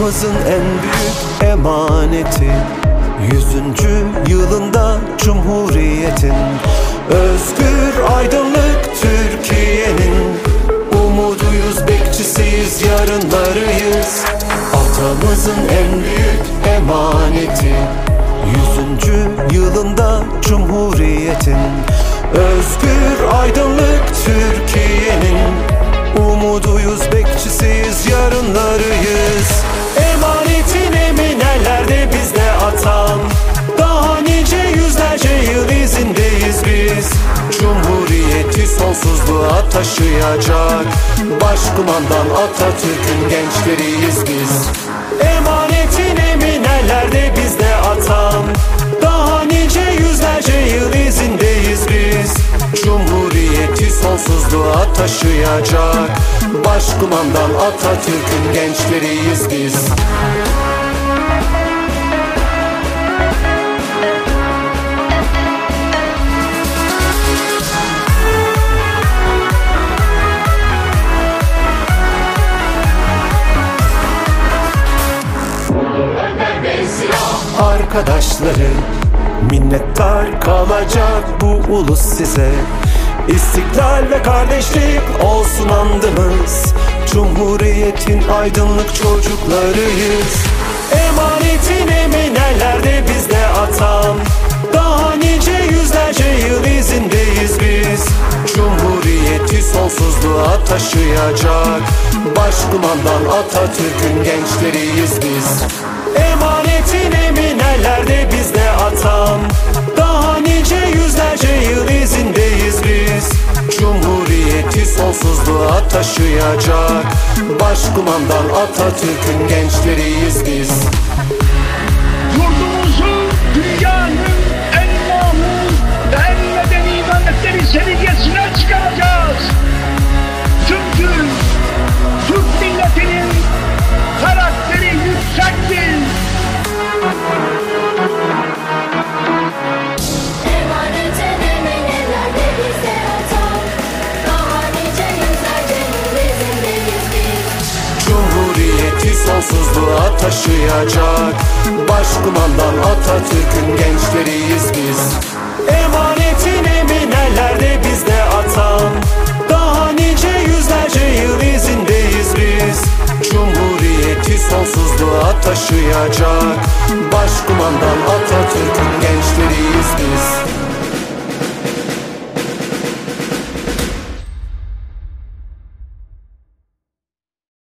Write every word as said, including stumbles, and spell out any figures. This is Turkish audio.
Atamızın en büyük emaneti, yüzüncü yılında Cumhuriyet'in. Özgür aydınlık Türkiye'nin umuduyuz, bekçisiyiz, yarınlarıyız. Atamızın en büyük emaneti, yüzüncü yılında Cumhuriyet'in. Özgür aydınlık Türkiye'nin umuduyuz, bekçisiyiz, yarınlarıyız. Emanetin eminelerde bizde atam, daha nice yüzlerce yıl izindeyiz biz. Cumhuriyeti sonsuzluğa taşıyacak Başkumandan Atatürk'ün gençleriyiz biz. Emanetin eminelerde bizde atam, daha nice yüzlerce yıl izindeyiz biz. Cumhuriyeti sonsuzluğa taşıyacak Başkumandan Atatürk'ün gençleriyiz biz. Arkadaşları, minnettar kalacak bu ulus size. İstiklal ve kardeşlik olsun andımız, Cumhuriyetin aydınlık çocuklarıyız. Emanetin eminelerde bizde atam, daha nice yüzlerce yıl izindeyiz biz. Cumhuriyeti sonsuzluğa taşıyacak Başkumandan Atatürk'ün gençleriyiz biz. Emanetin eminelerde bizde atam, daha nice yüzlerce yıl izindeyiz biz. Cumhuriyeti sonsuzluğa taşıyacak Başkumandan Atatürk'ün gençleriyiz biz. Yurdumuzu dünyanın en namus ve en medeni imanetleri seviyesine çıkaracağız. Çünkü Türk milletinin karakteri yüksektir. Emanetin eminelerde bizde atam, daha nice yüzlerce yıl izindeyiz biz. Cumhuriyeti sonsuzluğa taşıyacak Başkumandan Atatürk'ün gençleriyiz biz. Emanetin eminelerde bizde atam, daha nice yüzlerce yıl izindeyiz biz. Cumhuriyeti sonsuzluğa taşıyacak Başkumandan